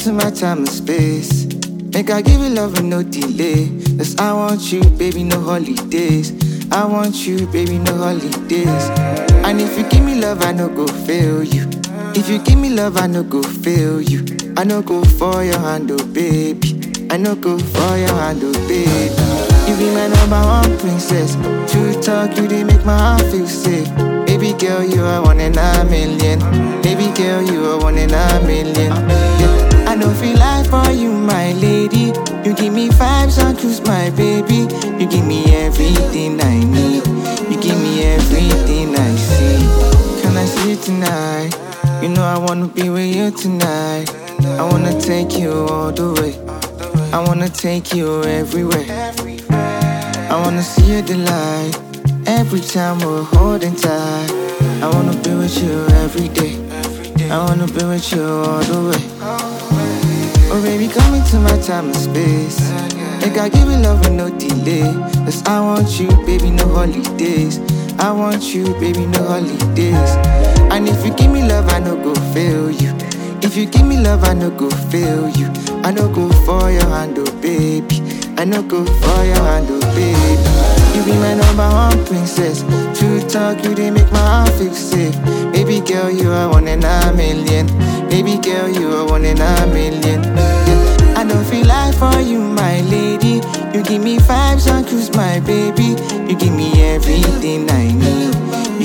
into my time and space. Make I give you love and no delay. Cause I want you, baby, no holidays. I want you, baby, no holidays. And if you give me love, I no go fail you. If you give me love, I no go fail you. I no go for your hand, oh baby. I no go for your hand, oh baby. You be my #1 princess. True talk, you dey make my heart feel safe. Baby girl, you are one in a million. Baby girl, you are one in a million. Yeah. I don't feel like for you, my lady. You give me vibes on cruise, my baby. You give me everything I need. You give me everything I see. Can I see you tonight? You know I wanna be with you tonight. I wanna take you all the way. I wanna take you everywhere. I wanna see your delight. Every time we're holding tight. I wanna be with you every day. I wanna be with you all the way. Oh baby, come into my time and space. Make I give you love and no delay. Cause I want you, baby, no holidays. I want you, baby, no holidays. And if you give me love, I no go fail you. If you give me love, I no go fail you. I no go for your hand, oh baby. I no go for your hand, oh baby. You be my #1 princess. True talk, you dey make my heart feel safe. Baby girl, you are one in a million. Baby girl, you are one in a million. Yeah. I don't feel like for you, my lady. You give me vibes on cruise, my baby. You give me everything I need.